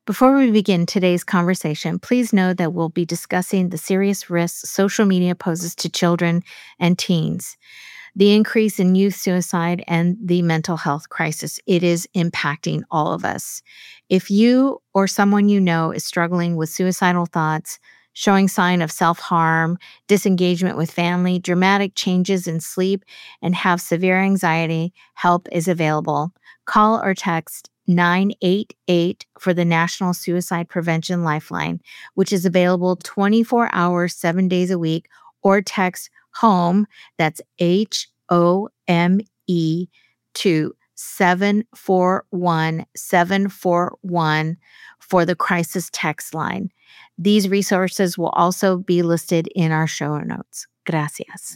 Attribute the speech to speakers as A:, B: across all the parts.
A: Before we begin today's conversation, please know that we'll be discussing the serious risks social media poses to children and teens, the increase in youth suicide, and the mental health crisis. It is impacting all of us. If you or someone you know is struggling with suicidal thoughts, showing sign of self-harm, disengagement with family, dramatic changes in sleep, and have severe anxiety, help is available. Call or text 988 for the National Suicide Prevention Lifeline, which is available 24 hours, 7 days a week, or text HOME, that's HOME, to 741 for the crisis text line. These resources will also be listed in our show notes. Gracias.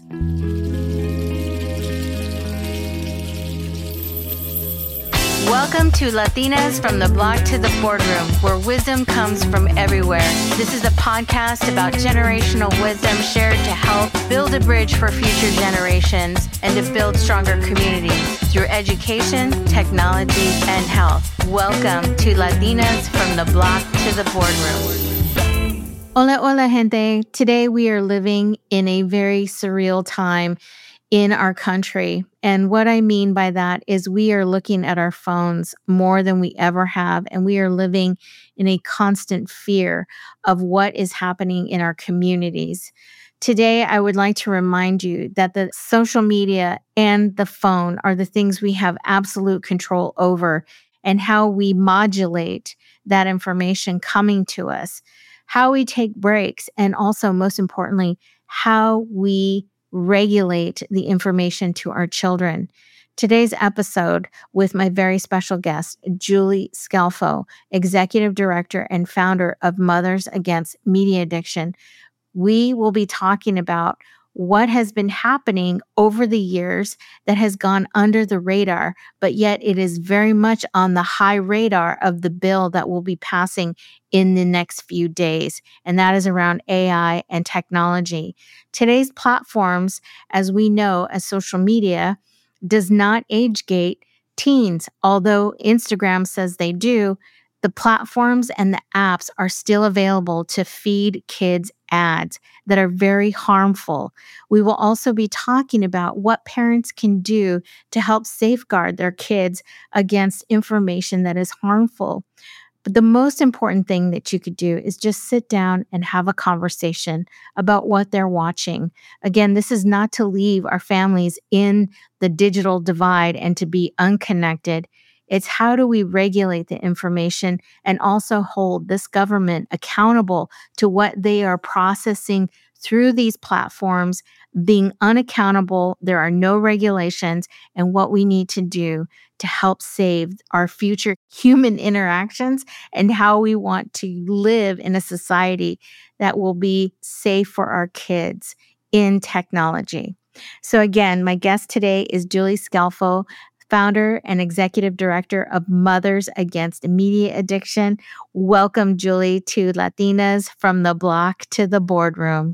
A: Welcome to Latinas from the Block to the Boardroom, where wisdom comes from everywhere. This is a podcast about generational wisdom shared to help build a bridge for future generations and to build stronger communities through education, technology, and health. Welcome to Latinas from the Block to the Boardroom. Hola, hola, gente. Today we are living in a very surreal time in our country. And what I mean by that is we are looking at our phones more than we ever have, and we are living in a constant fear of what is happening in our communities. Today, I would like to remind you that the social media and the phone are the things we have absolute control over, and how we modulate that information coming to us, how we take breaks, and also, most importantly, how we regulate the information to our children. Today's episode with my very special guest, Julie Scelfo, Executive Director and founder of Mothers Against Media Addiction. We will be talking about what has been happening over the years that has gone under the radar, but yet it is very much on the high radar of the bill that will be passing in the next few days, and that is around AI and technology. Today's platforms, as we know, as social media, does not age gate teens, although Instagram says they do. The platforms and the apps are still available to feed kids ads that are very harmful. We will also be talking about what parents can do to help safeguard their kids against information that is harmful. But the most important thing that you could do is just sit down and have a conversation about what they're watching. Again, this is not to leave our families in the digital divide and to be unconnected. It's how do we regulate the information and also hold this government accountable to what they are processing through these platforms, being unaccountable. There are no regulations, and what we need to do to help save our future human interactions and how we want to live in a society that will be safe for our kids in technology. So again, my guest today is Julie Scelfo, founder and executive director of Mothers Against Media Addiction. Welcome, Julie, to Latinas from the Block to the Boardroom.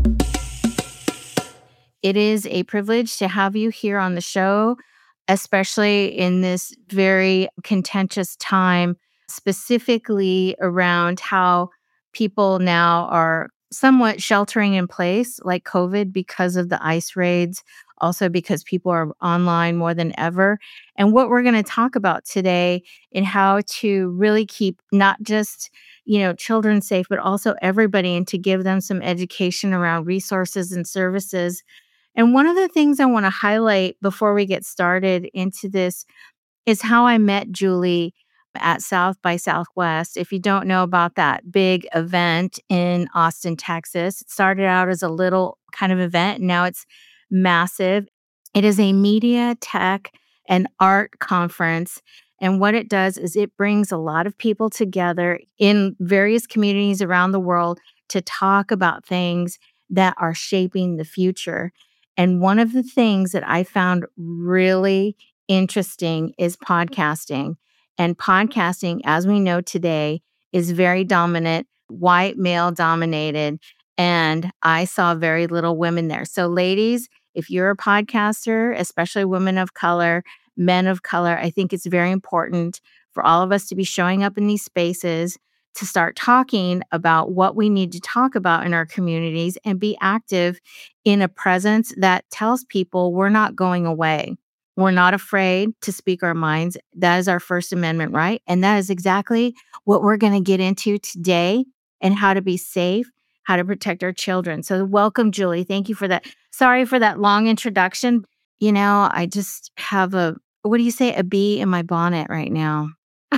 A: It is a privilege to have you here on the show, especially in this very contentious time, specifically around how people now are somewhat sheltering in place, like COVID, because of the ICE raids, also because people are online more than ever. And what we're going to talk about today and how to really keep not just, children safe, but also everybody, and to give them some education around resources and services. And one of the things I want to highlight before we get started into this is how I met Julie at South by Southwest. If you don't know about that big event in Austin, Texas, it started out as a little kind of event, and now it's massive. It is a media, tech, and art conference. And what it does is it brings a lot of people together in various communities around the world to talk about things that are shaping the future. And one of the things that I found really interesting is podcasting. And podcasting, as we know today, is very dominant, white male dominated. And I saw very little women there. So ladies, if you're a podcaster, especially women of color, men of color, I think it's very important for all of us to be showing up in these spaces to start talking about what we need to talk about in our communities and be active in a presence that tells people we're not going away. We're not afraid to speak our minds. That is our First Amendment right. And that is exactly what we're going to get into today, and how to be safe, how to protect our children. So welcome, Julie. Thank you for that. Sorry for that long introduction. I just have what do you say, a bee in my bonnet right now.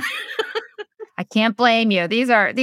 B: I can't blame you. These are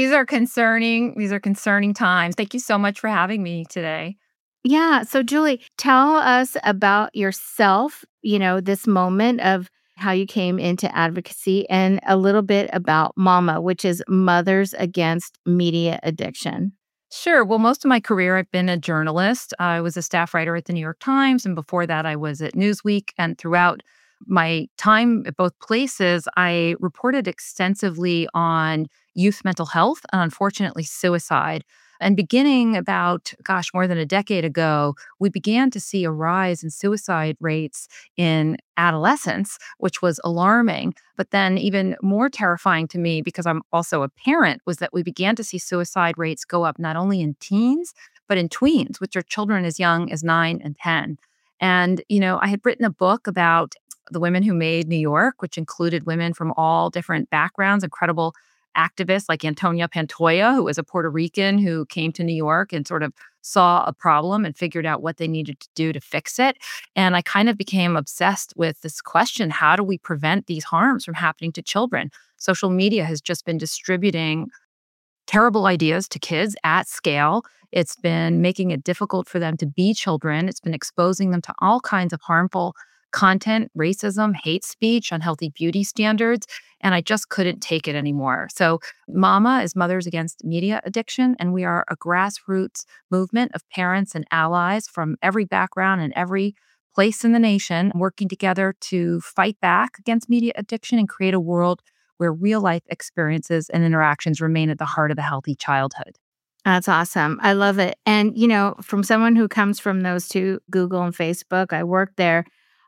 B: concerning times. Thank you so much for having me today.
A: Yeah. So, Julie, tell us about yourself, this moment of how you came into advocacy, and a little bit about MAMA, which is Mothers Against Media Addiction.
B: Sure. Well, most of my career, I've been a journalist. I was a staff writer at the New York Times, and before that, I was at Newsweek. And throughout my time at both places, I reported extensively on youth mental health and, unfortunately, suicide. And beginning about, more than a decade ago, we began to see a rise in suicide rates in adolescence, which was alarming. But then, even more terrifying to me, because I'm also a parent, was that we began to see suicide rates go up not only in teens, but in tweens, which are children as young as 9 and 10. And, I had written a book about the women who made New York, which included women from all different backgrounds, incredible activists like Antonia Pantoja, who was a Puerto Rican who came to New York and sort of saw a problem and figured out what they needed to do to fix it. And I kind of became obsessed with this question: how do we prevent these harms from happening to children? Social media has just been distributing terrible ideas to kids at scale. It's been making it difficult for them to be children. It's been exposing them to all kinds of harmful content, racism, hate speech, unhealthy beauty standards, and I just couldn't take it anymore. So MAMA is Mothers Against Media Addiction, and we are a grassroots movement of parents and allies from every background and every place in the nation, working together to fight back against media addiction and create a world where real life experiences and interactions remain at the heart of a healthy childhood.
A: That's awesome. I love it. And, from someone who comes from those two, Google and Facebook, I worked there.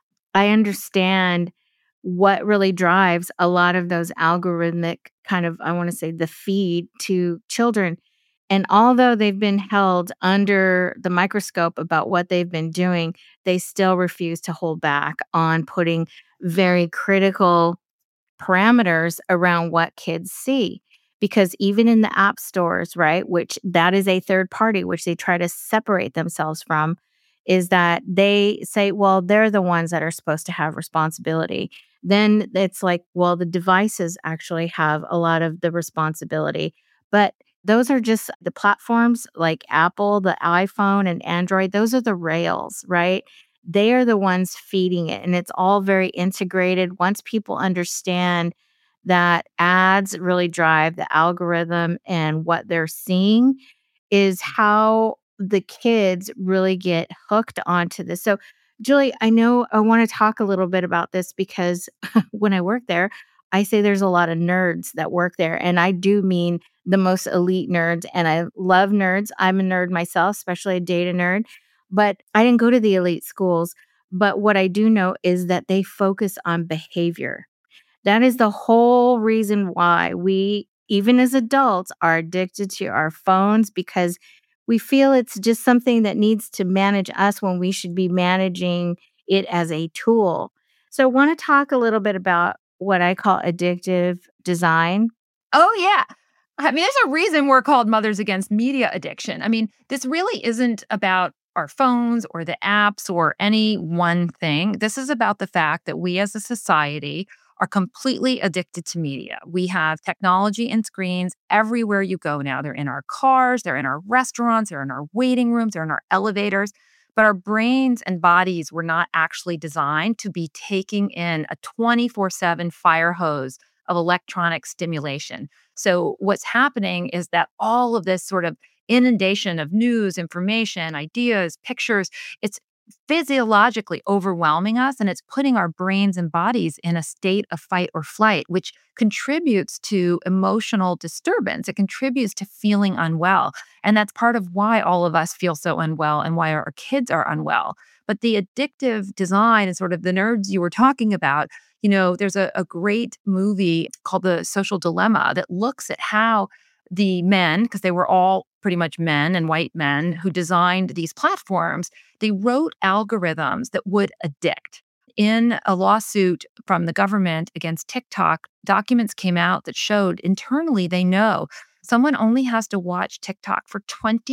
A: I understand what really drives a lot of those algorithmic kind of, I want to say, the feed to children. And although they've been held under the microscope about what they've been doing, they still refuse to hold back on putting very critical parameters around what kids see. Because even in the app stores, right, which that is a third party, which they try to separate themselves from, is that they say, well, they're the ones that are supposed to have responsibility. Then it's like, well, the devices actually have a lot of the responsibility. But those are just the platforms like Apple, the iPhone, and Android. Those are the rails, right? They are the ones feeding it. And it's all very integrated. Once people understand that ads really drive the algorithm and what they're seeing is how the kids really get hooked onto this. So, Julie, I know I want to talk a little bit about this because when I work there, I say there's a lot of nerds that work there. And I do mean the most elite nerds. And I love nerds. I'm a nerd myself, especially a data nerd. But I didn't go to the elite schools. But what I do know is that they focus on behavior. That is the whole reason why we, even as adults, are addicted to our phones, because we feel it's just something that needs to manage us when we should be managing it as a tool. So I want to talk a little bit about what I call addictive design.
B: Oh, yeah. I mean, there's a reason we're called Mothers Against Media Addiction. I mean, this really isn't about our phones or the apps or any one thing. This is about the fact that we as a society are completely addicted to media. We have technology and screens everywhere you go now. They're in our cars, they're in our restaurants, they're in our waiting rooms, they're in our elevators. But our brains and bodies were not actually designed to be taking in a 24/7 fire hose of electronic stimulation. So what's happening is that all of this sort of inundation of news, information, ideas, pictures, it's physiologically overwhelming us, and it's putting our brains and bodies in a state of fight or flight, which contributes to emotional disturbance. It contributes to feeling unwell. And that's part of why all of us feel so unwell and why our kids are unwell. But the addictive design and sort of the nerds you were talking about, There's a great movie called The Social Dilemma that looks at how the men, because they were all pretty much men and white men who designed these platforms, they wrote algorithms that would addict. In a lawsuit from the government against TikTok, documents came out that showed internally they know someone only has to watch TikTok for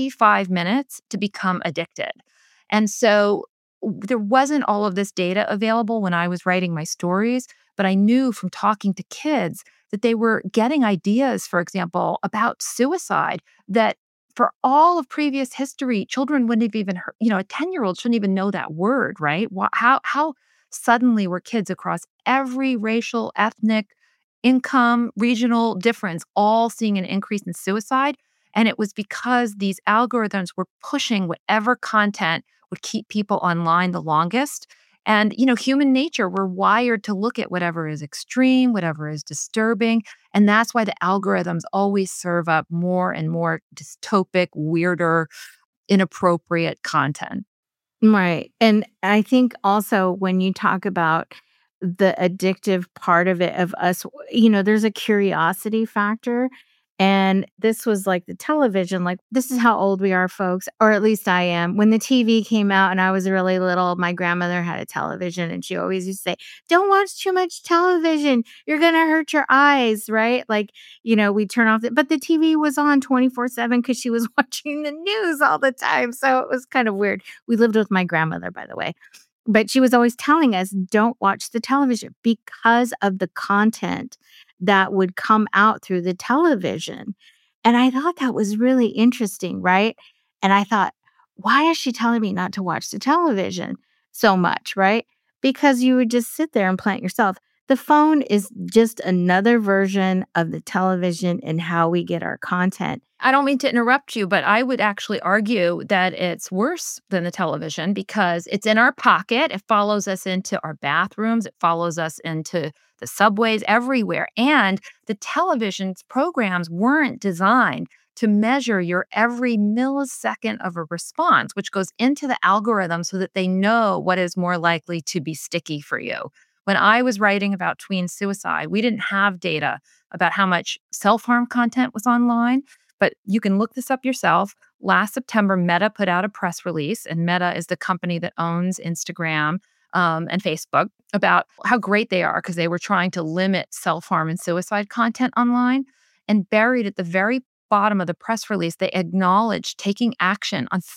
B: 25 minutes to become addicted. And so there wasn't all of this data available when I was writing my stories, but I knew from talking to kids that they were getting ideas, for example, about suicide that for all of previous history, children wouldn't have even heard, a 10-year-old shouldn't even know that word, right? How suddenly were kids across every racial, ethnic, income, regional difference all seeing an increase in suicide? And it was because these algorithms were pushing whatever content would keep people online the longest. And, human nature, we're wired to look at whatever is extreme, whatever is disturbing. And that's why the algorithms always serve up more and more dystopic, weirder, inappropriate content.
C: Right. And I think also when you talk about the addictive part of it, of us, there's a curiosity factor. And this was like the television, like this is how old we are, folks, or at least I am. When the TV came out and I was really little, my grandmother had a television and she always used to say, don't watch too much television. You're going to hurt your eyes, right? Like, we turn off but the TV was on 24/7 because she was watching the news all the time. So it was kind of weird. We lived with my grandmother, by the way. But she was always telling us, don't watch the television because of the content that would come out through the television. And I thought that was really interesting, right? And I thought, why is she telling me not to watch the television so much, right? Because you would just sit there and plant yourself. The phone is just another version of the television and how we get our content.
B: I don't mean to interrupt you, but I would actually argue that it's worse than the television because it's in our pocket. It follows us into our bathrooms. It follows us into the subways, everywhere. And the television's programs weren't designed to measure your every millisecond of a response, which goes into the algorithm so that they know what is more likely to be sticky for you. When I was writing about tween suicide, we didn't have data about how much self-harm content was online, but you can look this up yourself. Last September, Meta put out a press release, and Meta is the company that owns Instagram and Facebook, about how great they are because they were trying to limit self-harm and suicide content online. And buried at the very bottom of the press release, they acknowledged taking action on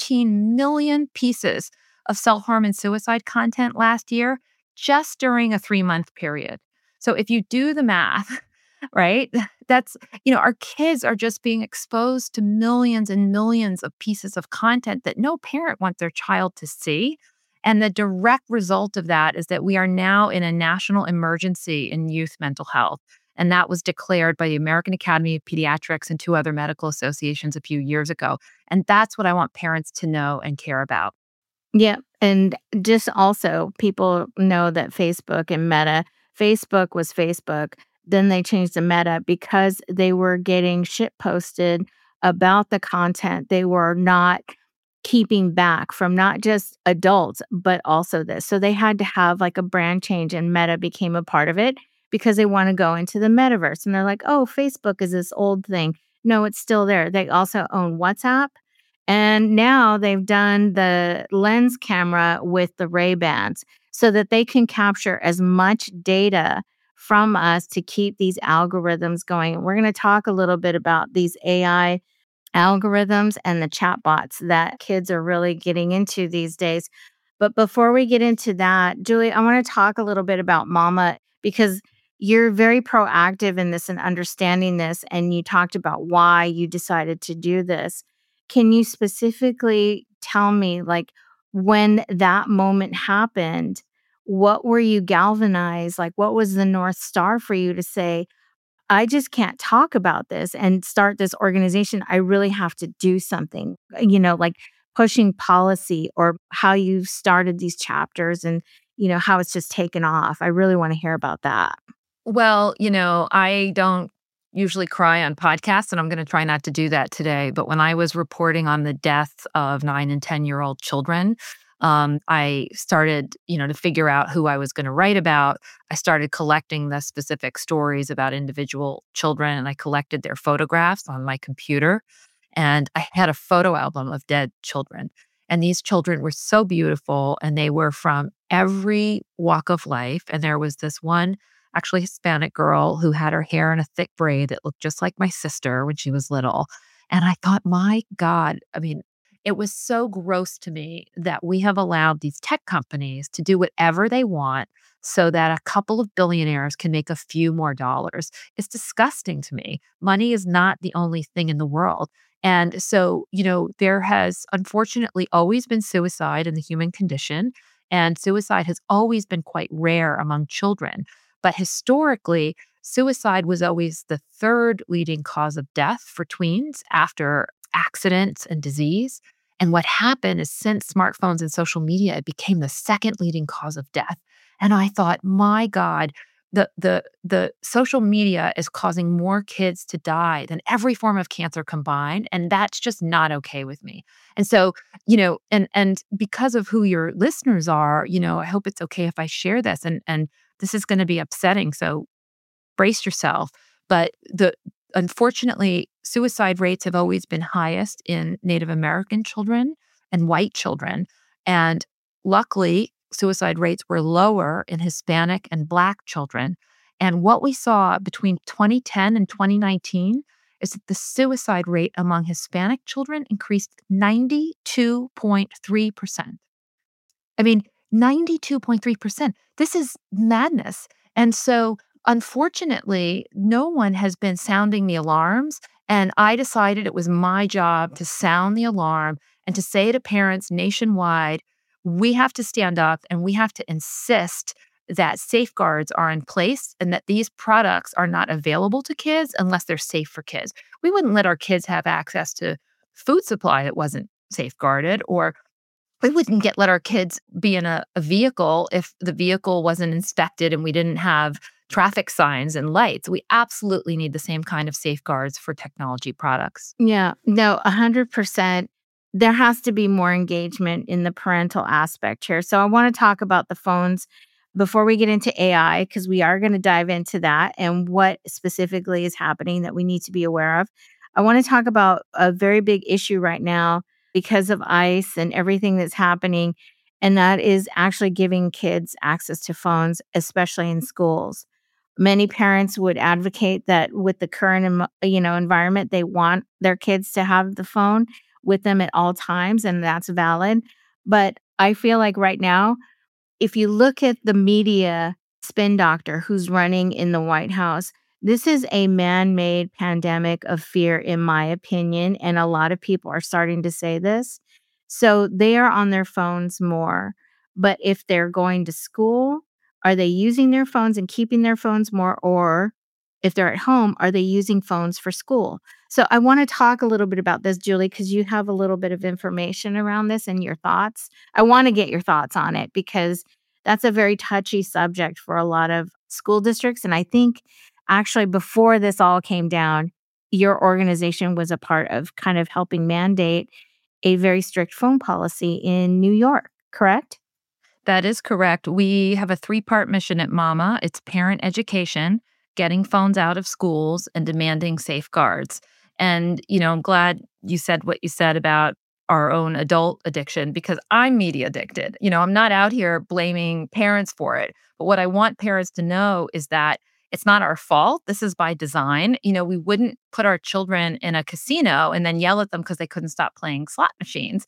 B: 13 million pieces of self-harm and suicide content last year, just during a 3-month period. So if you do the math, right, that's, our kids are just being exposed to millions and millions of pieces of content that no parent wants their child to see. And the direct result of that is that we are now in a national emergency in youth mental health. And that was declared by the American Academy of Pediatrics and 2 other medical associations a few years ago. And that's what I want parents to know and care about.
C: Yeah. And just also, people know that Facebook and Meta, Facebook was Facebook. Then they changed to Meta because they were getting shit posted about the content. They were not keeping back from not just adults, but also this. So they had to have like a brand change, and Meta became a part of it because they want to go into the metaverse. And they're like, oh, Facebook is this old thing. No, it's still there. They also own WhatsApp. And now they've done the lens camera with the Ray-Bans so that they can capture as much data from us to keep these algorithms going. We're going to talk a little bit about these AI algorithms and the chatbots that kids are really getting into these days. But before we get into that, Julie, I want to talk a little bit about Mama, because you're very proactive in this and understanding this, and you talked about why you decided to do this. Can you specifically tell me, like, when that moment happened, what were you galvanized? Like, what was the North Star for you to say, I just can't talk about this and start this organization. I really have to do something, like pushing policy, or how you started these chapters and, how it's just taken off. I really want to hear about that.
B: Well, I don't usually cry on podcasts, and I'm going to try not to do that today. But when I was reporting on the deaths of 9 and 10-year-old children, I started, to figure out who I was going to write about. I started collecting the specific stories about individual children, and I collected their photographs on my computer. And I had a photo album of dead children. And these children were so beautiful, and they were from every walk of life. And there was this one, actually Hispanic girl who had her hair in a thick braid that looked just like my sister when she was little. And I thought, my God, it was so gross to me that we have allowed these tech companies to do whatever they want so that a couple of billionaires can make a few more dollars. It's disgusting to me. Money is not the only thing in the world. And so, there has unfortunately always been suicide in the human condition, and suicide has always been quite rare among children. But historically, suicide was always the third leading cause of death for tweens after accidents and disease. And what happened is since smartphones and social media, it became the second leading cause of death. And I thought, my God, the social media is causing more kids to die than every form of cancer combined. And that's just not okay with me. And so, and because of who your listeners are, I hope it's okay if I share this. And this is going to be upsetting. So brace yourself. But unfortunately, suicide rates have always been highest in Native American children and white children. And luckily, suicide rates were lower in Hispanic and Black children. And what we saw between 2010 and 2019 is that the suicide rate among Hispanic children increased 92.3%. 92.3%. This is madness. And so, unfortunately, no one has been sounding the alarms. And I decided it was my job to sound the alarm and to say to parents nationwide, we have to stand up and we have to insist that safeguards are in place and that these products are not available to kids unless they're safe for kids. We wouldn't let our kids have access to food supply that wasn't safeguarded, or we wouldn't let our kids be in a vehicle if the vehicle wasn't inspected and we didn't have traffic signs and lights. We absolutely need the same kind of safeguards for technology products.
C: Yeah, no, 100%. There has to be more engagement in the parental aspect here. So I want to talk about the phones before we get into AI, because we are going to dive into that and what specifically is happening that we need to be aware of. I want to talk about a very big issue right now because of ICE and everything that's happening, and that is actually giving kids access to phones, especially in schools. Many parents would advocate that with the current, environment, they want their kids to have the phone with them at all times, and that's valid. But I feel like right now, if you look at the media spin doctor who's running in the White House, this is a man-made pandemic of fear, in my opinion, and a lot of people are starting to say this. So they are on their phones more. But if they're going to school, are they using their phones and keeping their phones more? Or if they're at home, are they using phones for school? So I want to talk a little bit about this, Julie, because you have a little bit of information around this and your thoughts. I want to get your thoughts on it because that's a very touchy subject for a lot of school districts. And I think actually before this all came down, your organization was a part of kind of helping mandate a very strict phone policy in New York, correct?
B: That is correct. We have a 3-part mission at MAMA. It's parent education, getting phones out of schools, and demanding safeguards. And, I'm glad you said what you said about our own adult addiction, because I'm media addicted. I'm not out here blaming parents for it. But what I want parents to know is that it's not our fault. This is by design. We wouldn't put our children in a casino and then yell at them because they couldn't stop playing slot machines.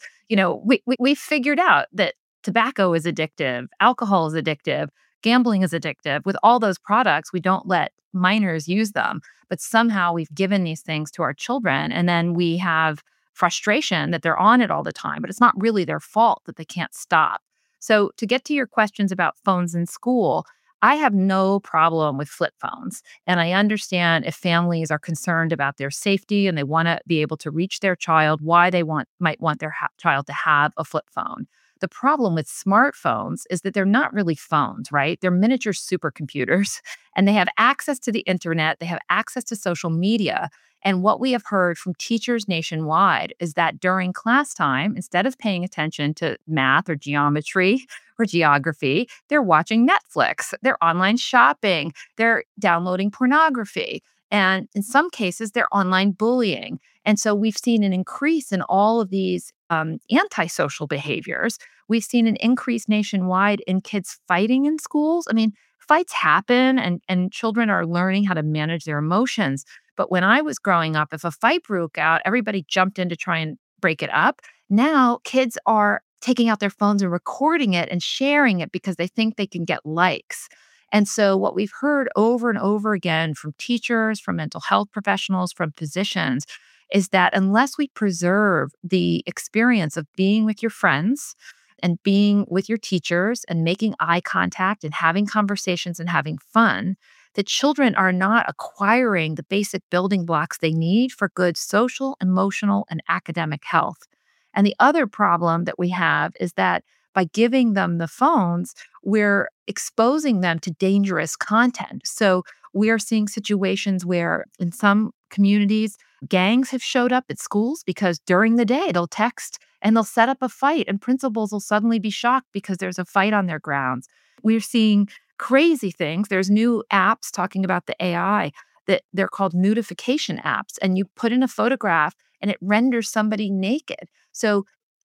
B: We figured out that tobacco is addictive, alcohol is addictive, gambling is addictive. With all those products, we don't let minors use them. But somehow we've given these things to our children, and then we have frustration that they're on it all the time. But it's not really their fault that they can't stop. So to get to your questions about phones in school, I have no problem with flip phones. And I understand if families are concerned about their safety and they want to be able to reach their child, why they might want their child to have a flip phone. The problem with smartphones is that they're not really phones, right? They're miniature supercomputers, and they have access to the internet. They have access to social media. And what we have heard from teachers nationwide is that during class time, instead of paying attention to math or geometry or geography, they're watching Netflix, they're online shopping, they're downloading pornography. And in some cases, they're online bullying. And so we've seen an increase in all of these antisocial behaviors. We've seen an increase nationwide in kids fighting in schools. I mean, fights happen and children are learning how to manage their emotions. But when I was growing up, if a fight broke out, everybody jumped in to try and break it up. Now kids are taking out their phones and recording it and sharing it because they think they can get likes. And so, what we've heard over and over again from teachers, from mental health professionals, from physicians is that unless we preserve the experience of being with your friends and being with your teachers and making eye contact and having conversations and having fun, that children are not acquiring the basic building blocks they need for good social, emotional, and academic health. And the other problem that we have is that by giving them the phones, we're exposing them to dangerous content. So we are seeing situations where in some communities, gangs have showed up at schools because during the day they'll text and they'll set up a fight, and principals will suddenly be shocked because there's a fight on their grounds. We're seeing crazy things. There's new apps talking about the AI that they're called nudification apps, and you put in a photograph and it renders somebody naked. So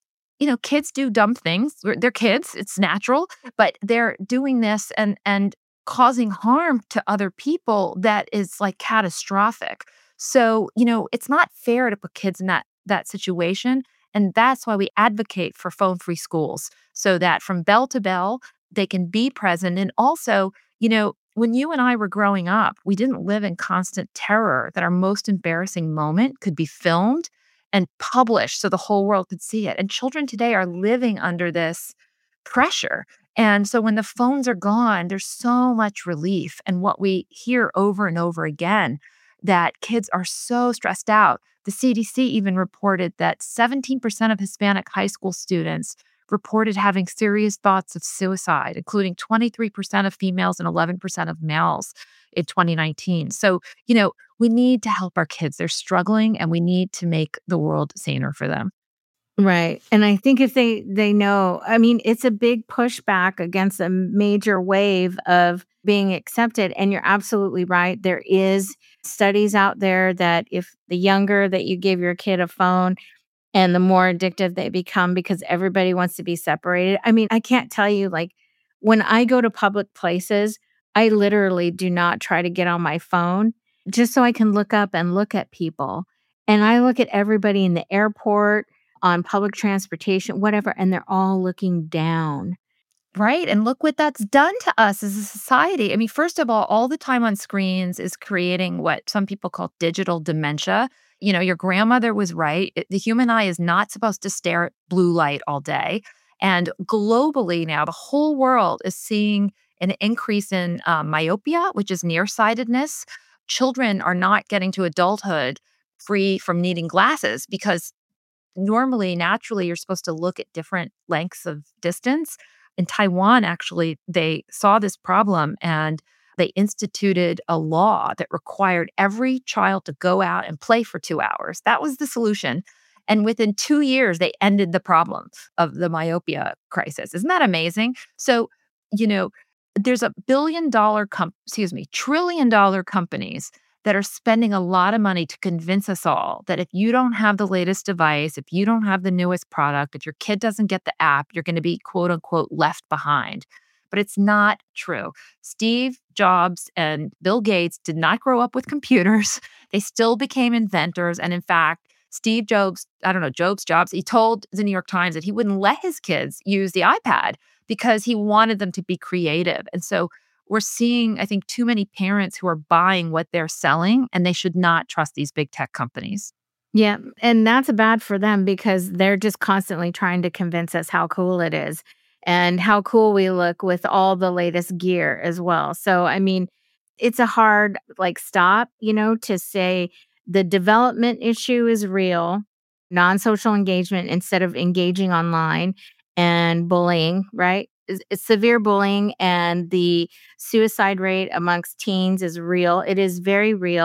B: kids do dumb things. They're kids. It's natural, but they're doing this and causing harm to other people that is like catastrophic. So, it's not fair to put kids in that situation. And that's why we advocate for phone-free schools so that from bell to bell, they can be present. And also, when you and I were growing up, we didn't live in constant terror that our most embarrassing moment could be filmed and published so the whole world could see it. And children today are living under this pressure. And so when the phones are gone, there's so much relief. And what we hear over and over again, that kids are so stressed out. The CDC even reported that 17% of Hispanic high school students reported having serious thoughts of suicide, including 23% of females and 11% of males in 2019. So, we need to help our kids. They're struggling and we need to make the world saner for them.
C: Right. And I think if they know, I mean, it's a big pushback against a major wave of being accepted. And you're absolutely right. There is studies out there that if the younger that you give your kid a phone and the more addictive they become because everybody wants to be separated. I mean, I can't tell you, like, when I go to public places, I literally do not try to get on my phone just so I can look up and look at people. And I look at everybody in the airport, on public transportation, whatever, and they're all looking down.
B: Right. And look what that's done to us as a society. I mean, first of all the time on screens is creating what some people call digital dementia. Your grandmother was right. The human eye is not supposed to stare at blue light all day. And globally now, the whole world is seeing an increase in myopia, which is nearsightedness. Children are not getting to adulthood free from needing glasses because normally, naturally, you're supposed to look at different lengths of distance. In Taiwan, actually, they saw this problem and they instituted a law that required every child to go out and play for 2 hours. That was the solution. And within 2 years, they ended the problem of the myopia crisis. Isn't that amazing? So, there's a trillion-dollar companies that are spending a lot of money to convince us all that if you don't have the latest device, if you don't have the newest product, if your kid doesn't get the app, you're going to be quote unquote left behind. But it's not true. Steve Jobs and Bill Gates did not grow up with computers. They still became inventors. And in fact, Steve Jobs, he told the New York Times that he wouldn't let his kids use the iPad because he wanted them to be creative. And so we're seeing, I think, too many parents who are buying what they're selling, and they should not trust these big tech companies.
C: Yeah, and that's bad for them because they're just constantly trying to convince us how cool it is and how cool we look with all the latest gear as well. So, I mean, it's a hard stop, to say the development issue is real, non-social engagement instead of engaging online, and bullying, right? It's severe bullying, and the suicide rate amongst teens is real. It is very real.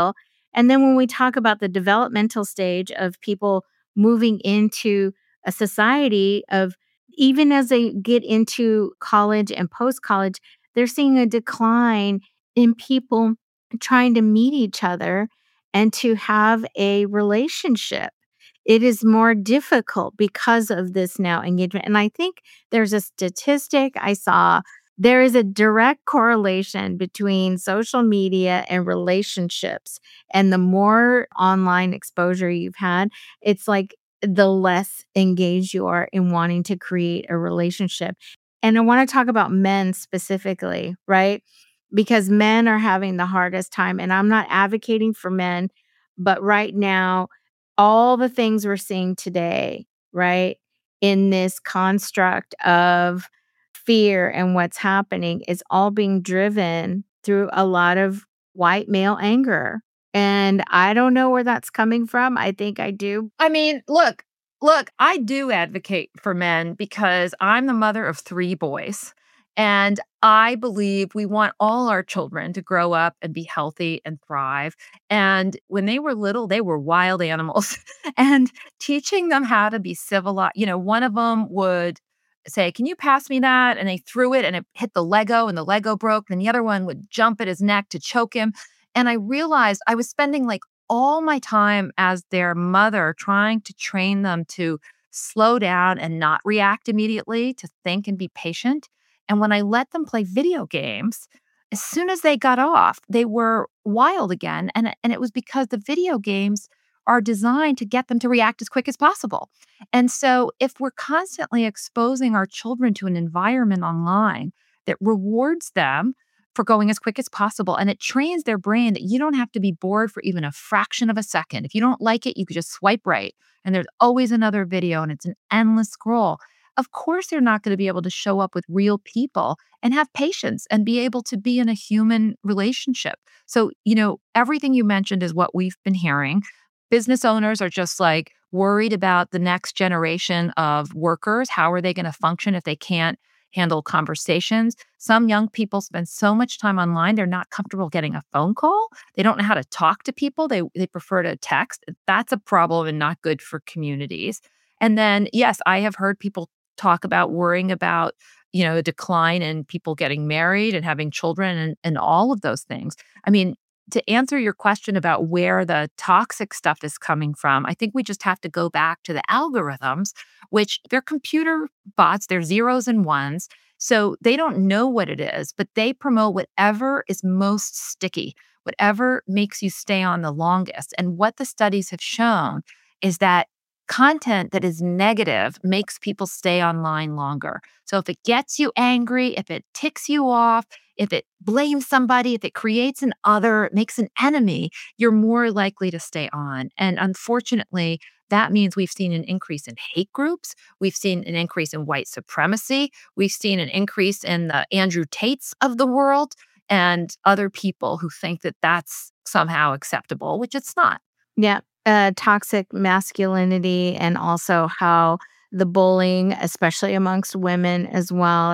C: And then when we talk about the developmental stage of people moving into a society of, even as they get into college and post college, they're seeing a decline in people trying to meet each other and to have a relationship. It is more difficult because of this now engagement. And I think there's a statistic I saw. There is a direct correlation between social media and relationships. And the more online exposure you've had, it's like the less engaged you are in wanting to create a relationship. And I want to talk about men specifically, right? Because men are having the hardest time. And I'm not advocating for men, but right now, all the things we're seeing today, right, in this construct of fear and what's happening is all being driven through a lot of white male anger. And I don't know where that's coming from. I think I do.
B: I mean, look, I do advocate for men because I'm the mother of 3 boys. And I believe we want all our children to grow up and be healthy and thrive. And when they were little, they were wild animals. And teaching them how to be civilized, one of them would say, "Can you pass me that?" And they threw it and it hit the Lego and the Lego broke. And the other one would jump at his neck to choke him. And I realized I was spending like all my time as their mother trying to train them to slow down and not react immediately, to think and be patient. And when I let them play video games, as soon as they got off, they were wild again. And it was because the video games are designed to get them to react as quick as possible. And so if we're constantly exposing our children to an environment online that rewards them for going as quick as possible, and it trains their brain that you don't have to be bored for even a fraction of a second. If you don't like it, you could just swipe right, and there's always another video, and it's an endless scroll. Of course, they're not going to be able to show up with real people and have patience and be able to be in a human relationship. So, everything you mentioned is what we've been hearing. Business owners are just like worried about the next generation of workers. How are they going to function if they can't handle conversations? Some young people spend so much time online, they're not comfortable getting a phone call. They don't know how to talk to people. They prefer to text. That's a problem and not good for communities. And then, yes, I have heard people talk about worrying about, a decline in people getting married and having children and all of those things. I mean, to answer your question about where the toxic stuff is coming from, I think we just have to go back to the algorithms, which they're computer bots, they're zeros and ones. So they don't know what it is, but they promote whatever is most sticky, whatever makes you stay on the longest. And what the studies have shown is that content that is negative makes people stay online longer. So if it gets you angry, if it ticks you off, if it blames somebody, if it creates an other, it makes an enemy, you're more likely to stay on. And unfortunately, that means we've seen an increase in hate groups. We've seen an increase in white supremacy. We've seen an increase in the Andrew Tates of the world and other people who think that that's somehow acceptable, which it's not.
C: Yeah. Toxic masculinity, and also how the bullying, especially amongst women as well,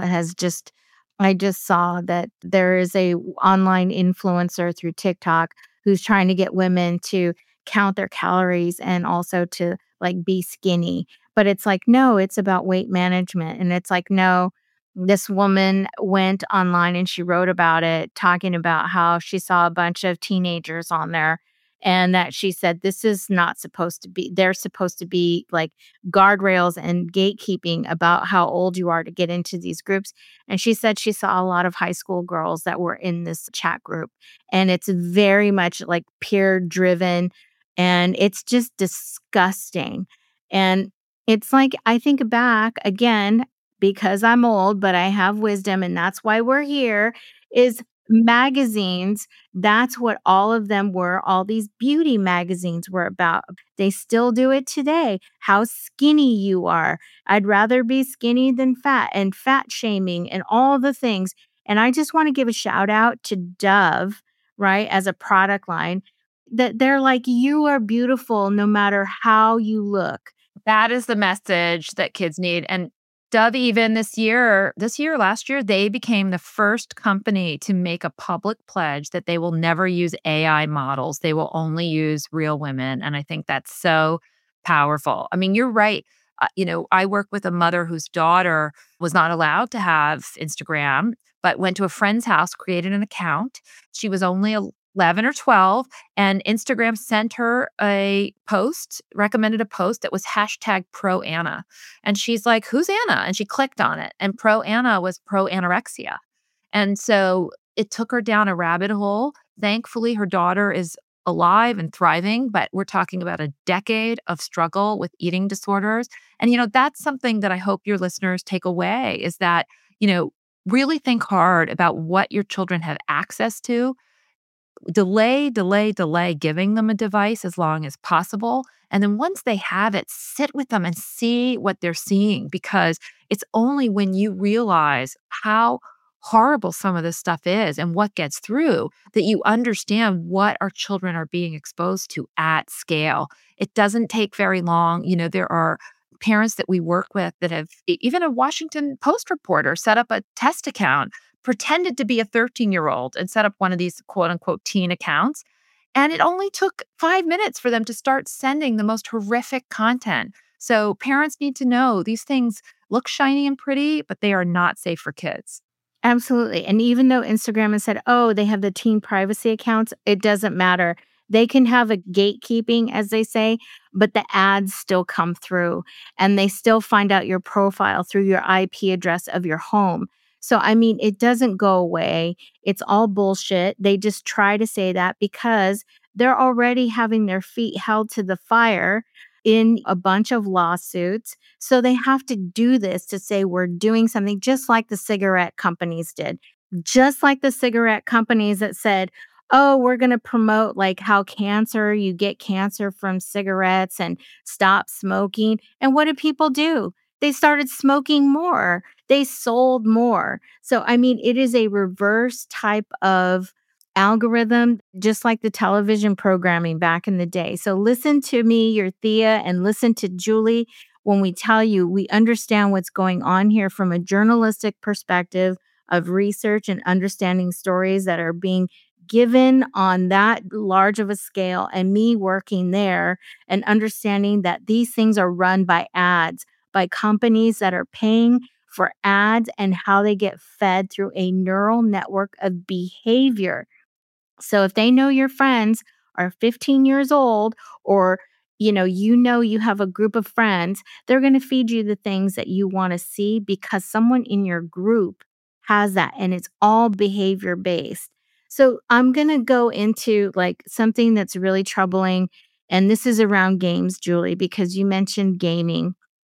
C: I just saw that there is a online influencer through TikTok who's trying to get women to count their calories and also to like be skinny. But it's like, no, it's about weight management. And it's like, no, this woman went online and she wrote about it, talking about how she saw a bunch of teenagers on there. And that she said, this is not supposed to be, there's supposed to be like guardrails and gatekeeping about how old you are to get into these groups. And she said she saw a lot of high school girls that were in this chat group. And it's very much like peer driven. And it's just disgusting. And it's like, I think back again, because I'm old, but I have wisdom, and that's why we're here, is magazines. That's what all of them were. All these beauty magazines were about. They still do it today. How skinny you are. I'd rather be skinny than fat, and fat shaming and all the things. And I just want to give a shout out to Dove, right, as a product line, that they're like, you are beautiful no matter how you look.
B: That is the message that kids need. And Dove even last year, they became the first company to make a public pledge that they will never use AI models. They will only use real women. And I think that's so powerful. I mean, you're right. I work with a mother whose daughter was not allowed to have Instagram, but went to a friend's house, created an account. She was only 11 or 12, and Instagram sent her recommended a post that was hashtag pro Anna. And she's like, who's Anna? And she clicked on it. And pro Anna was pro anorexia. And so it took her down a rabbit hole. Thankfully, her daughter is alive and thriving, but we're talking about a decade of struggle with eating disorders. And, that's something that I hope your listeners take away is that, really think hard about what your children have access to. Delay giving them a device as long as possible. And then once they have it, sit with them and see what they're seeing, because it's only when you realize how horrible some of this stuff is and what gets through that you understand what our children are being exposed to at scale. It doesn't take very long. There are parents that we work with that have, even a Washington Post reporter set up a test account, pretended to be a 13-year-old and set up one of these quote unquote teen accounts. And it only took 5 minutes for them to start sending the most horrific content. So parents need to know these things look shiny and pretty, but they are not safe for kids.
C: Absolutely. And even though Instagram has said, oh, they have the teen privacy accounts, it doesn't matter. They can have a gatekeeping, as they say, but the ads still come through and they still find out your profile through your IP address of your home. So, I mean, it doesn't go away. It's all bullshit. They just try to say that because they're already having their feet held to the fire in a bunch of lawsuits. So they have to do this to say we're doing something, just like the cigarette companies did. Just like the cigarette companies that said, oh, we're going to promote like how you get cancer from cigarettes and stop smoking. And what did people do? They started smoking more. They sold more. So, I mean, it is a reverse type of algorithm, just like the television programming back in the day. So listen to me, your Thea, and listen to Julie when we tell you we understand what's going on here from a journalistic perspective of research and understanding stories that are being given on that large of a scale, and me working there and understanding that these things are run by ads, by companies that are paying for ads and how they get fed through a neural network of behavior. So if they know your friends are 15 years old, or you have a group of friends, they're going to feed you the things that you want to see because someone in your group has that, and it's all behavior based. So I'm going to go into like something that's really troubling, and this is around games, Julie, because you mentioned gaming.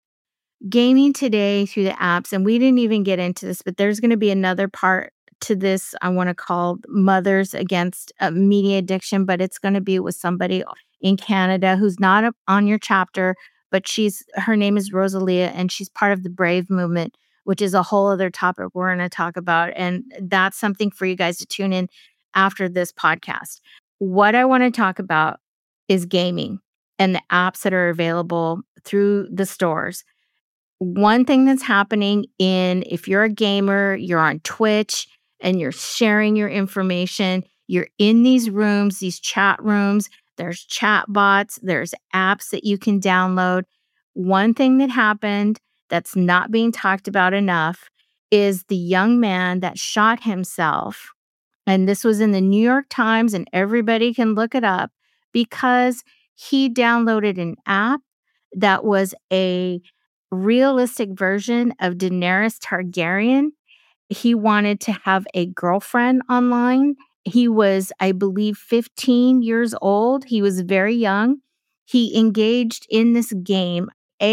C: Gaming today through the apps, and we didn't even get into this, but there's going to be another part to this I want to call Mothers Against Media Addiction, but it's going to be with somebody in Canada who's not on your chapter, but her name is Rosalia, and she's part of the Brave movement, which is a whole other topic we're going to talk about. And that's something for you guys to tune in after this podcast. What I want to talk about is gaming and the apps that are available through the stores. One thing that's happening if you're a gamer, you're on Twitch and you're sharing your information, you're in these rooms, these chat rooms, there's chat bots, there's apps that you can download. One thing that happened that's not being talked about enough is the young man that shot himself. And this was in the New York Times, and everybody can look it up, because he downloaded an app that was a realistic version of Daenerys Targaryen. He wanted to have a girlfriend online. He was, I believe, 15 years old. He was very young. He engaged in this game,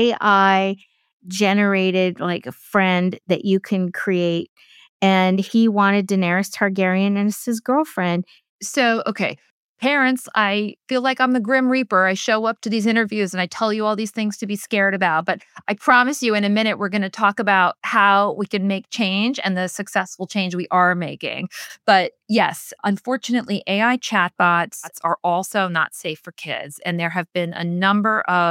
C: AI generated like a friend that you can create. And he wanted Daenerys Targaryen as his girlfriend.
B: So, okay. Parents, I feel like I'm the Grim Reaper. I show up to these interviews and I tell you all these things to be scared about. But I promise you in a minute, we're going to talk about how we can make change and the successful change we are making. But yes, unfortunately, AI chatbots are also not safe for kids. And there have been a number of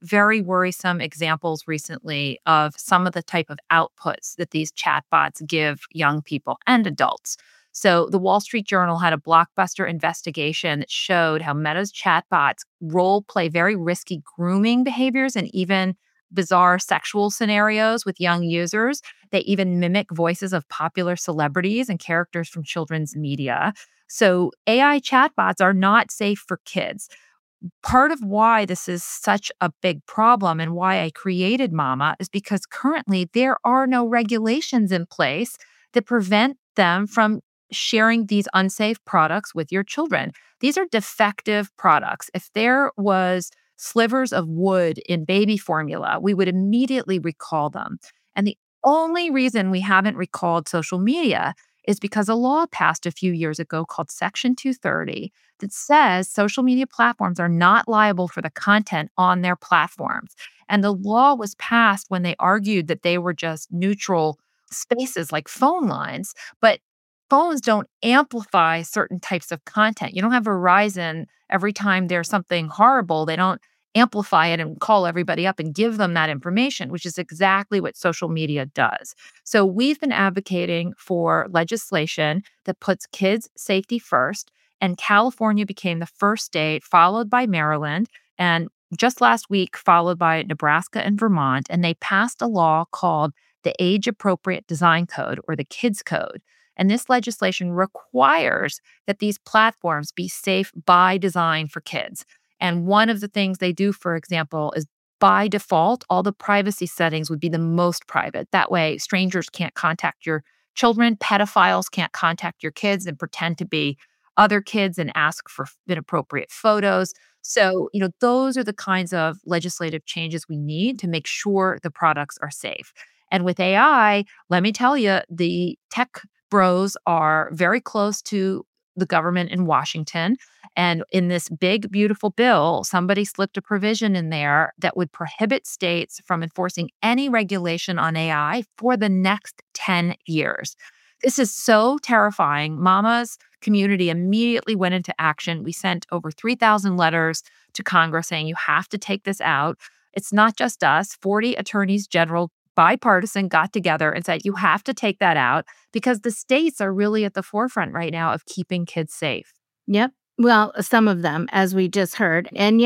B: very worrisome examples recently of some of the type of outputs that these chatbots give young people and adults. So the Wall Street Journal had a blockbuster investigation that showed how Meta's chatbots role play very risky grooming behaviors and even bizarre sexual scenarios with young users. They even mimic voices of popular celebrities and characters from children's media. So AI chatbots are not safe for kids. Part of why this is such a big problem and why I created Mama is because currently there are no regulations in place that prevent them from sharing these unsafe products with your children. These are defective products. If there was slivers of wood in baby formula, we would immediately recall them. And the only reason we haven't recalled social media is because a law passed a few years ago called Section 230 that says social media platforms are not liable for the content on their platforms. And the law was passed when they argued that they were just neutral spaces like phone lines, but phones don't amplify certain types of content. You don't have Verizon every time there's something horrible, they don't amplify it and call everybody up and give them that information, which is exactly what social media does. So we've been advocating for legislation that puts kids' safety first. And California became the first state, followed by Maryland, and just last week, followed by Nebraska and Vermont. And they passed a law called the Age Appropriate Design Code, or the KIDS Code. And this legislation requires that these platforms be safe by design for kids. And one of the things they do, for example, is by default, all the privacy settings would be the most private. That way, strangers can't contact your children, pedophiles can't contact your kids and pretend to be other kids and ask for inappropriate photos. So, those are the kinds of legislative changes we need to make sure the products are safe. And with AI, let me tell you, the tech bros are very close to the government in Washington. And in this big, beautiful bill, somebody slipped a provision in there that would prohibit states from enforcing any regulation on AI for the next 10 years. This is so terrifying. Mama's community immediately went into action. We sent over 3,000 letters to Congress saying, you have to take this out. It's not just us. 40 attorneys general, bipartisan, got together and said, you have to take that out because the states are really at the forefront right now of keeping kids safe.
C: Yep. Well, some of them, as we just heard. And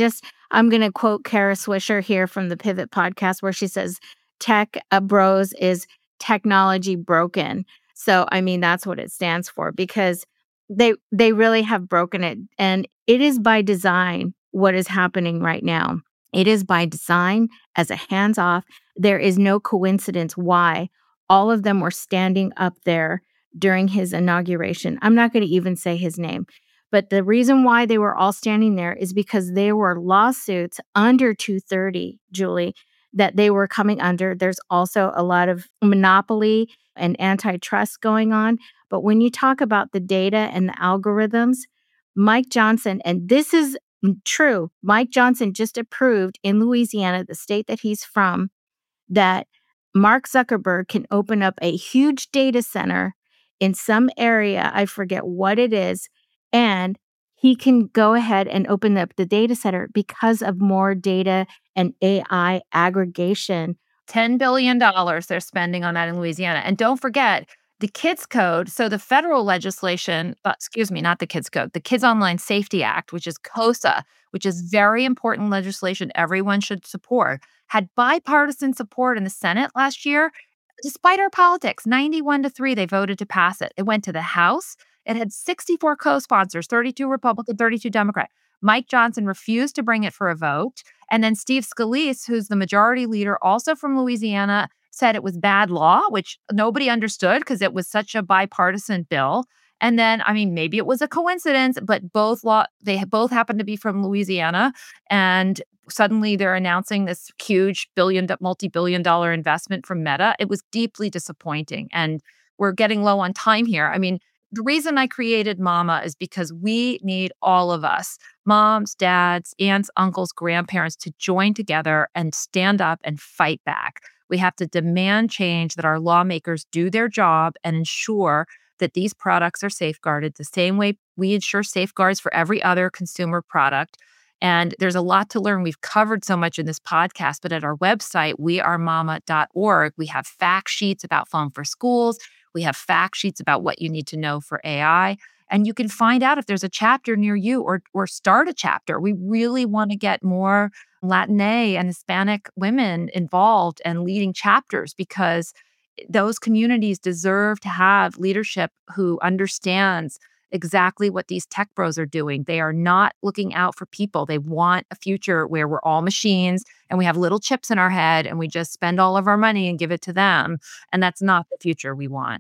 C: I'm going to quote Kara Swisher here from the Pivot podcast where she says, tech bros is technology broken. So, that's what it stands for because they really have broken it. And it is by design what is happening right now. It is by design as a hands-off. There is no coincidence why all of them were standing up there during his inauguration. I'm not going to even say his name. But the reason why they were all standing there is because there were lawsuits under 230, Julie, that they were coming under. There's also a lot of monopoly and antitrust going on. But when you talk about the data and the algorithms, Mike Johnson, and this is true, Mike Johnson just approved in Louisiana, the state that he's from, that Mark Zuckerberg can open up a huge data center in some area, I forget what it is, and he can go ahead and open up the data center because of more data and AI aggregation.
B: $10 billion they're spending on that in Louisiana. And don't forget, the KIDS Code, so the federal legislation, not the KIDS Code, the Kids Online Safety Act, which is KOSA, which is very important legislation everyone should support, had bipartisan support in the Senate last year. Despite our politics, 91-3, they voted to pass it. It went to the House. It had 64 co-sponsors, 32 Republican, 32 Democrat. Mike Johnson refused to bring it for a vote. And then Steve Scalise, who's the majority leader, also from Louisiana, said it was bad law, which nobody understood because it was such a bipartisan bill. And then, maybe it was a coincidence, but they both happen to be from Louisiana. And suddenly they're announcing this huge multi-billion dollar investment from Meta. It was deeply disappointing. And we're getting low on time here. The reason I created Mama is because we need all of us, moms, dads, aunts, uncles, grandparents, to join together and stand up and fight back. We have to demand change, that our lawmakers do their job and ensure that these products are safeguarded the same way we ensure safeguards for every other consumer product. And there's a lot to learn. We've covered so much in this podcast, but at our website, wearemama.org, we have fact sheets about Phone for Schools. We have fact sheets about what you need to know for AI. And you can find out if there's a chapter near you or start a chapter. We really want to get more Latinx and Hispanic women involved and leading chapters because those communities deserve to have leadership who understands exactly what these tech bros are doing. They are not looking out for people. They want a future where we're all machines and we have little chips in our head and we just spend all of our money and give it to them. And that's not the future we want.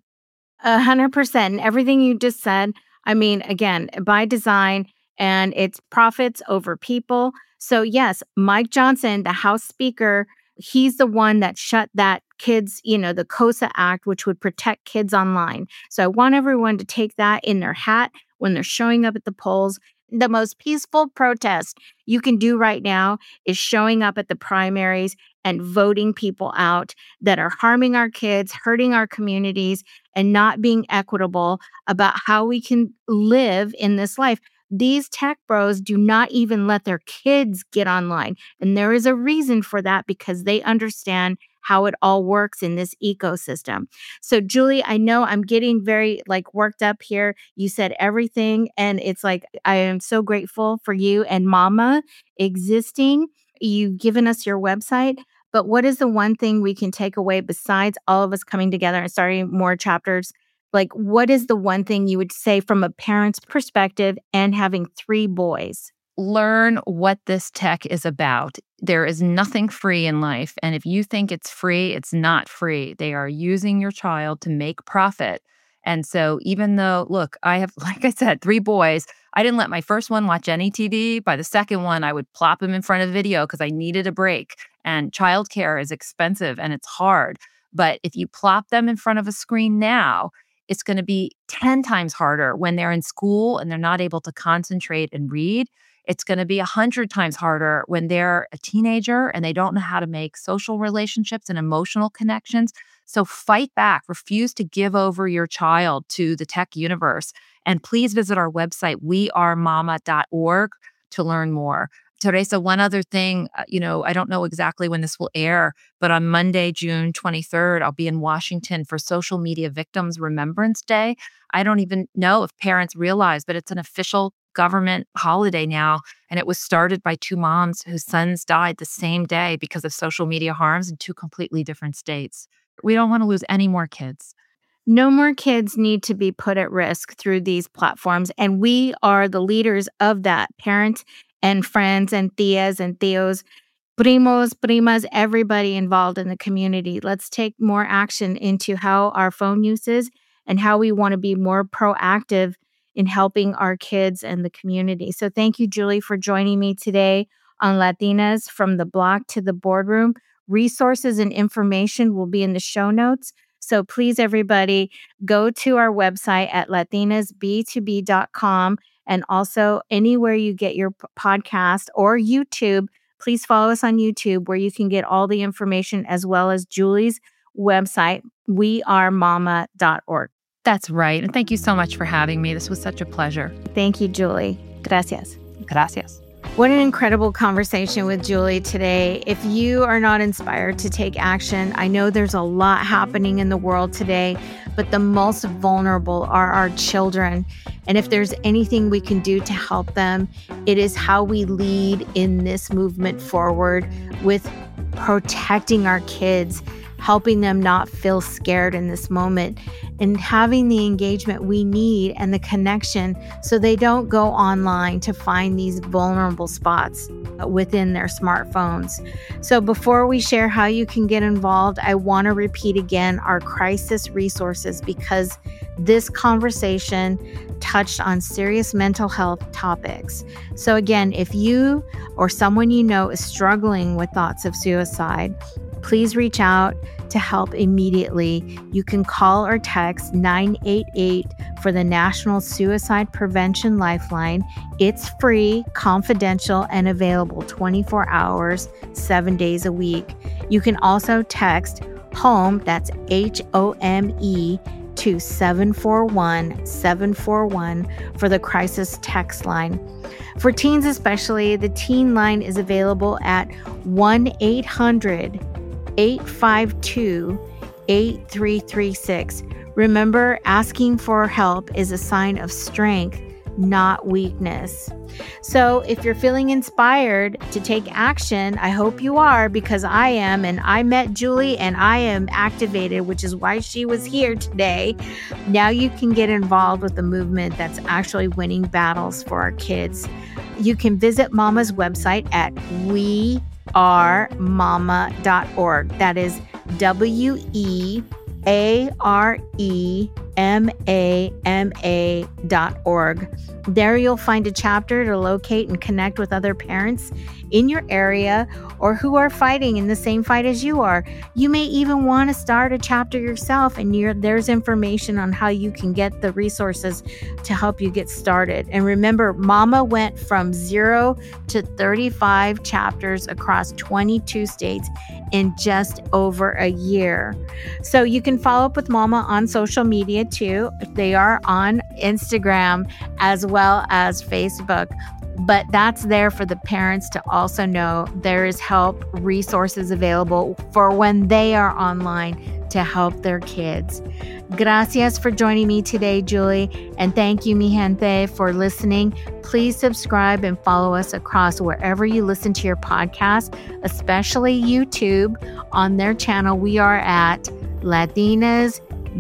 C: 100%. And everything you just said, I mean, again, by design, and it's profits over people. So yes, Mike Johnson, the House Speaker, he's the one that shut that kids, the COSA Act, which would protect kids online. So I want everyone to take that in their hat when they're showing up at the polls. The most peaceful protest you can do right now is showing up at the primaries and voting people out that are harming our kids, hurting our communities, and not being equitable about how we can live in this life. These tech bros do not even let their kids get online. And there is a reason for that because they understand how it all works in this ecosystem. So Julie, I know I'm getting very worked up here. You said everything. And it's like, I am so grateful for you and Mama existing. You've given us your website. But what is the one thing we can take away besides all of us coming together and starting more chapters? What is the one thing you would say from a parent's perspective and having 3 boys?
B: Learn what this tech is about. There is nothing free in life. And if you think it's free, it's not free. They are using your child to make profit. And so even though, look, I have, like I said, 3 boys, I didn't let my first one watch any TV. By the second one, I would plop him in front of video because I needed a break. And childcare is expensive and it's hard. But if you plop them in front of a screen now, it's going to be 10 times harder when they're in school and they're not able to concentrate and read. It's going to be 100 times harder when they're a teenager and they don't know how to make social relationships and emotional connections. So fight back. Refuse to give over your child to the tech universe. And please visit our website, wearemama.org, to learn more. Teresa, one other thing, I don't know exactly when this will air, but on Monday, June 23rd, I'll be in Washington for Social Media Victims Remembrance Day. I don't even know if parents realize, but it's an official government holiday now. And it was started by 2 moms whose sons died the same day because of social media harms in 2 completely different states. We don't want to lose any more kids.
C: No more kids need to be put at risk through these platforms. And we are the leaders of that. Parents and friends and tias and tios, primos, primas, everybody involved in the community. Let's take more action into how our phone uses and how we want to be more proactive in helping our kids and the community. So thank you, Julie, for joining me today on Latinas from the Block to the Boardroom. Resources and information will be in the show notes. So please, everybody, go to our website at latinasb2b.com and also anywhere you get your podcast or YouTube. Please follow us on YouTube where you can get all the information as well as Julie's website, wearemama.org.
B: That's right. And thank you so much for having me. This was such a pleasure.
C: Thank you, Julie. Gracias.
B: Gracias.
C: What an incredible conversation with Julie today. If you are not inspired to take action, I know there's a lot happening in the world today, but the most vulnerable are our children. And if there's anything we can do to help them, it is how we lead in this movement forward with protecting our kids, helping them not feel scared in this moment, and having the engagement we need and the connection so they don't go online to find these vulnerable spots within their smartphones. So before we share how you can get involved, I want to repeat again our crisis resources because this conversation touched on serious mental health topics. So again, if you or someone you know is struggling with thoughts of suicide, please reach out to help immediately. You can call or text 988 for the National Suicide Prevention Lifeline. It's free, confidential, and available 24 hours, 7 days a week. You can also text HOME, that's HOME, to 741-741 for the crisis text line. For teens especially, the teen line is available at 1-800-852-8336. Remember, asking for help is a sign of strength, not weakness. So if you're feeling inspired to take action, I hope you are, because I am, and I met Julie and I am activated, which is why she was here today. Now you can get involved with the movement that's actually winning battles for our kids. You can visit Mama's website at wearemama.org. That is wearemama.org. There you'll find a chapter to locate and connect with other parents in your area or who are fighting in the same fight as you are. You may even want to start a chapter yourself, and there's information on how you can get the resources to help you get started. And remember, Mama went from 0 to 35 chapters across 22 states in just over a year. So you can follow up with Mama on social media too. They are on Instagram as well as Facebook. But that's there for the parents to also know there is help, resources available for when they are online to help their kids. Gracias for joining me today, Julie. And thank you, mi gente, for listening. Please subscribe and follow us across wherever you listen to your podcast, especially YouTube. On their channel, we are at Latinas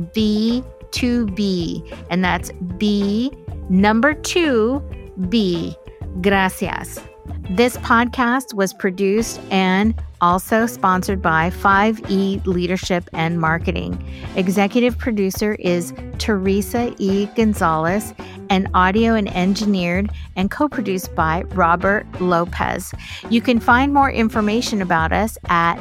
C: B2B, and that's B, number 2, B. Gracias. This podcast was produced and also sponsored by 5E Leadership and Marketing. Executive producer is Teresa E. Gonzalez, and audio and engineered and co-produced by Robert Lopez. You can find more information about us at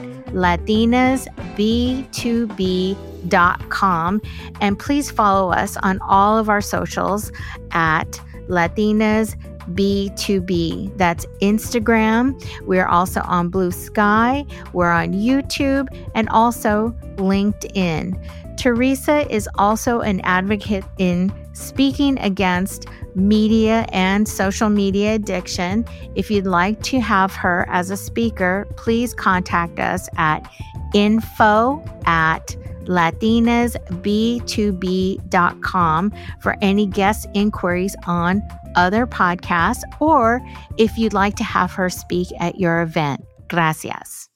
C: latinasb2b.com, and please follow us on all of our socials at Latinas B2B. That's Instagram. We're also on Blue Sky. We're on YouTube and also LinkedIn. Teresa is also an advocate in speaking against media and social media addiction. If you'd like to have her as a speaker, please contact us at info@latinasb2b.com for any guest inquiries on other podcasts, or if you'd like to have her speak at your event. Gracias.